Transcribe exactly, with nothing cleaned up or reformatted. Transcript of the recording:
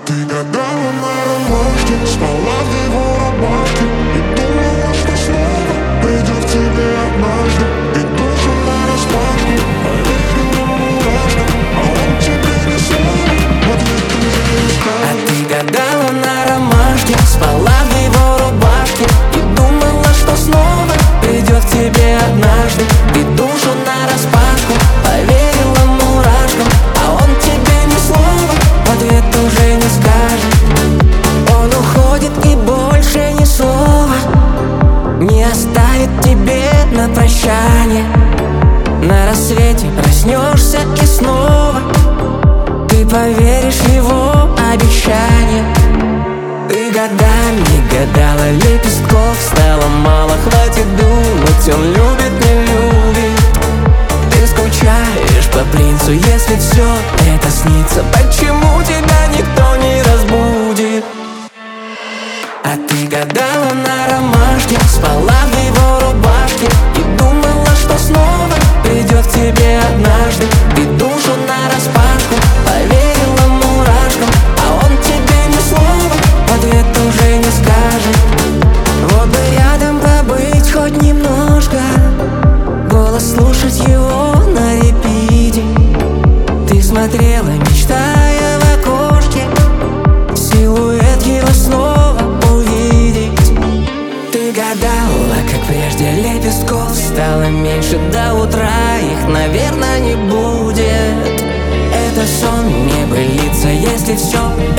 ты гадала на ромашке, спала в его рубашке и думала, что снова придет к тебе однажды. И душу нараспашку поверила мурашкам, а он тебе ни слова в ответ уже не скажет. А ты гадала на ромашке, спала в его рубашке и думала, что снова придет к тебе однажды. И душу нараспашку поверила мурашкам, а он тебе ни слова в ответ уже не скажет. Он уходит и больше ни слова не оставит тебе на прощание. На рассвете проснешься и снова ты поверишь в его обещание. Ты годами гадала, лепестков стало мало, хватит думать, он любит, не любит. Ты скучаешь по принцу, если все это снится, почему тебя никто не разбудит? А ты гадала на ромашке, спала в его рубашке и думала, что снова придет к тебе однажды. Ты душу нараспашку поверила мурашкам, а он тебе ни слова в ответ уже не скажет. Вот бы рядом побыть хоть немножко, голос слушать его на репите. Ты смотрела, мечтая в окошке, силуэт его снова увидеть. Ты гадала, как прежде, лепестков стало меньше, до утра их, наверное, не будет. Это сон, не былится, если все